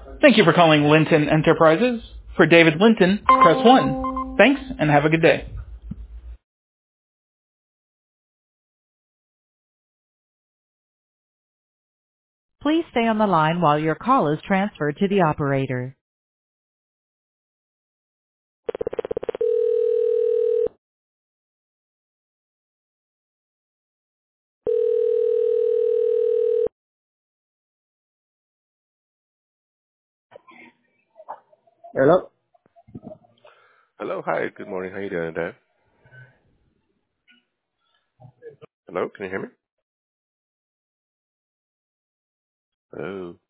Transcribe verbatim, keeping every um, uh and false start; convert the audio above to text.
Thank you for calling Linton Enterprises. For David Linton, press one. Thanks, and have a good day. Please stay on the line while your call is transferred to the operator. Hello? Hello. Hi. Good morning. How you doing today? Hello. Can you hear me? Hello.